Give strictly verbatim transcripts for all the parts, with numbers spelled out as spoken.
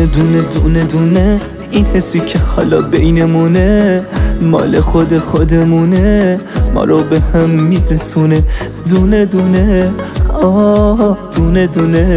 دونه دونه دونه دونه این حسی که حالا بینمونه مال خود خودمونه، ما رو به هم میرسونه. دونه دونه آه دونه دونه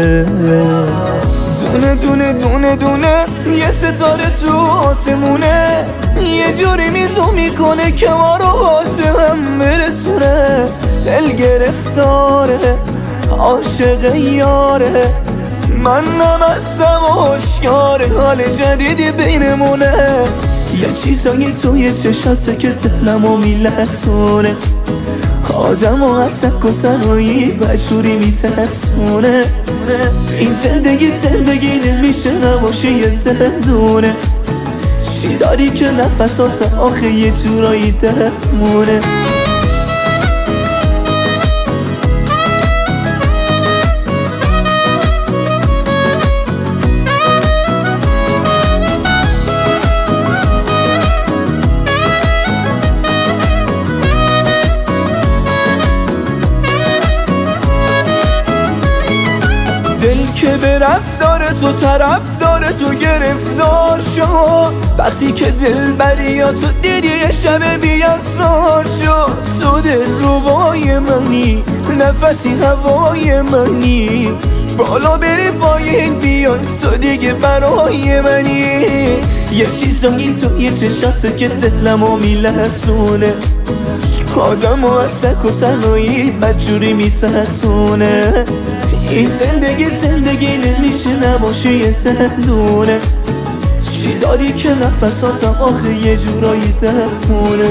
دونه دونه دونه دونه یه ستاره تو آسمونه، یه جوری میدو میکنه که ما رو باز به هم برسونه. دل گرفتاره عاشق یاره، من نمستم و هشیاره، حال جدیدی بینمونه. یه چیزایی توی چشاته که دلمو میلرزونه، آدم و از سک و سرایی بجوری میترسونه. این زندگی زندگی نمیشه نباشه یه زندونه، چی داری که نفسات آخه یه جورایی درمونه. دل که به رفتار تو طرف داره تو گرفتار شد، وقتی که دل بریا تو دیدی یه شب بیام سار شد. تو دل روبای منی، نفسی هوای منی، بالا بری پایین بیای تو دیگه برای منی. یه چیزایی تو یه چشاته که دلمو میلرزونه، آدم و از سک و تنهایی بدجوری میترسونه. این زندگی زندگی نمیشه نباشه یه زندونه، چی داری که نفساتم آخه یه جورایی درمونه.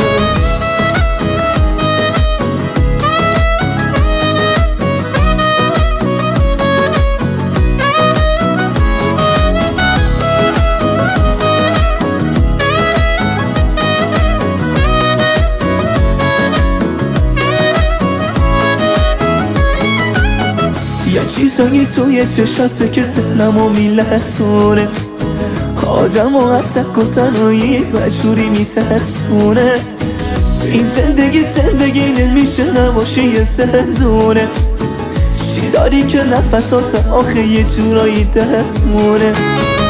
یه چیزایی توی چشاته که دلمو میلرزونه، آدم و از سک و سرایی بجوری میترسونه. این زندگی زندگی نمیشه نباشه یه زندونه، چی داری که نفسات آخه یه جورایی درمونه.